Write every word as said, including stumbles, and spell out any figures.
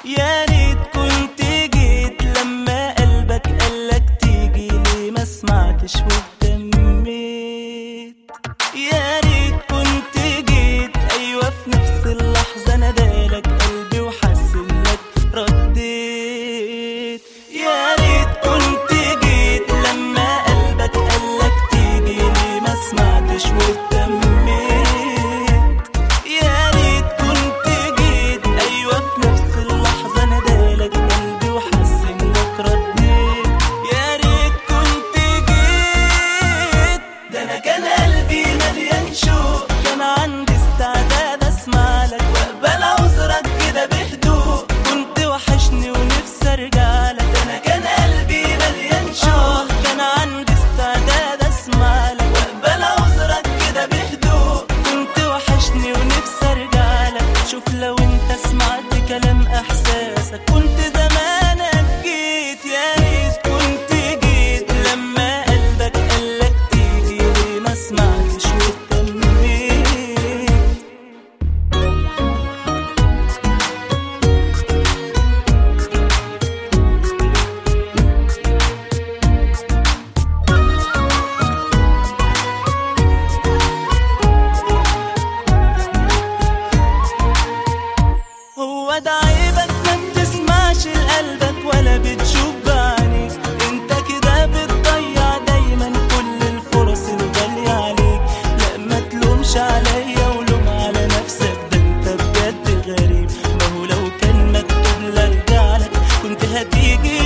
يا ريت كنت جيت لما قلبك قالك تيجي، ليه ما سمعتش واهتميت؟ يا ريت كنت جيت، ايوه في نفس اللحظة نادالك قلبي وحس انك رديت. يا ريت كنت جيت لما قلبك قالك تيجي، ليه ما سمعتش واهتميت؟ يا ريت كنت جيت، ايوه في نفس اللحظة نادالك قلبي وحس انك رديت. يا ريت كنت جيت، ده انا كان قلبي مليان شوق، كان عندي استعداد اسمعلك واقبل عذرك كده بهدوء، كنت وحشني ونفسي ارجعلك. ده انا كان قلبي مليان شوق، كان عندي استعداد اسمعلك واقبل عذرك كده بهدوء، كنت وحشني ونفسي ارجعلك. شوف لو انت سمعت كلام احساسك كنت زمانك جيت. يا ريت كنت جيت لما قلبك قالك تيجي، ليه ما سمعتش واهتميت؟ هو ده عيبك ما بتسمعش لقلبك ولا بتشوف بعينيك، انت كده بتضيع دايما كل الفرص الغالية عليك. لا ما تلومش عليا ولوم على نفسك، ده انت بجد غريب. ما هو لو كان مكتوب لارجعلك كنت هتيجي